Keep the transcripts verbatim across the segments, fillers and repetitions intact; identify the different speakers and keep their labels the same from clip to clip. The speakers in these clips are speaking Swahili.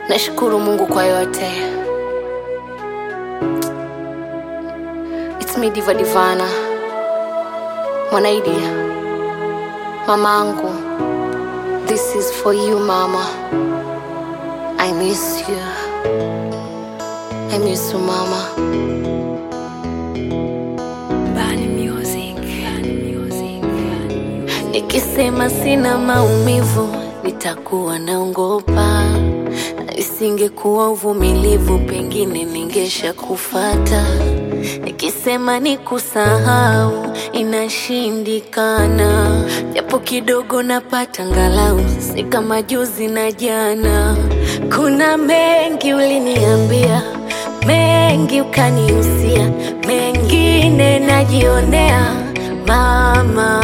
Speaker 1: Nashukuru Mungu kwa yote. It's me Diva Divana, Mwanaidi, mamangu. This is for you, mama. I miss you. I miss you, mama. Bad music, bad music, bad music. Nikisema sina maumivu, nitakuwa naongopa. Isingekuwa uvumilivu, pengine ningesha kufata. Nikisema nikusahau, inashindikana. Japo kidogo napata ngalau, si kama juzi na jana. Kuna mengi uliniambia, mengi ukanihusia, mengine najionea. Mama,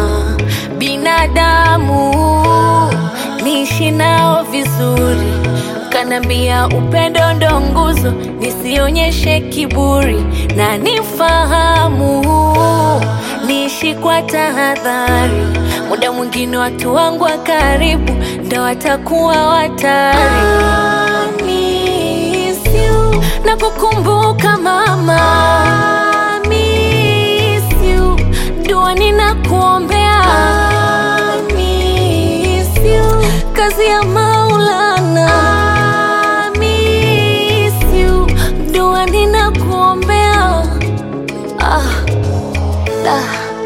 Speaker 1: binadamu niishi nao vizuri. Kanambia upendo ndo nguzo, nisionyeshe kiburi. Na nifahamu, niishi kwa tahadhari. Muda mwingine watu wangu wa karibu ndo watakuwa watari. I miss you, na kukumbuka mama. I miss you, dua ninakuombea. I miss you, kazi ya Maulana. Ninakuombea. Ah, da.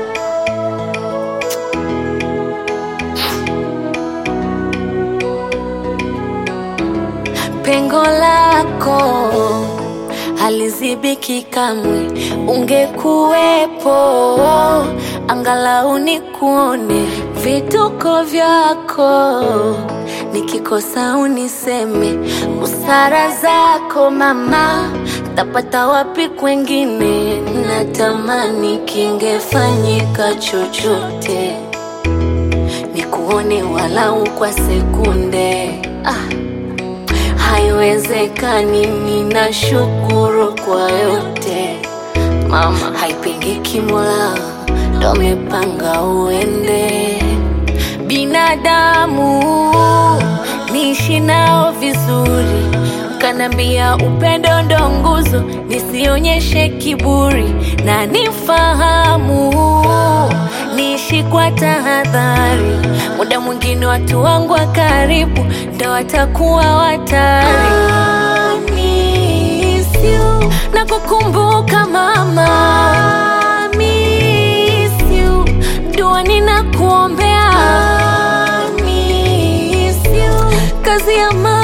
Speaker 1: Pengo lako halizibiki kamwe. Ungekuwepo angalau nikuone. Vituko vyako nikikosa uniseme. Busara zako mama, tapata wapi kwengine? Natamani kingefanyika chochote, nikuone walau kwa sekunde. Ah, haiwezekani, ninashukuru kwa yote mama. Haipingiki, Mola ndo amepanga uende. Binadamu niishi nao vizuri. Kanambia upendo ndo nguzo, nisionyeshe kiburi. Na nifahamu, niishi kwa tahadhari. Muda mwingine watu wangu wa karibu ndo watakuwa watari. I miss you, na kukumbuka mama. I miss you, dua ninakuombea. I miss you, kazi ya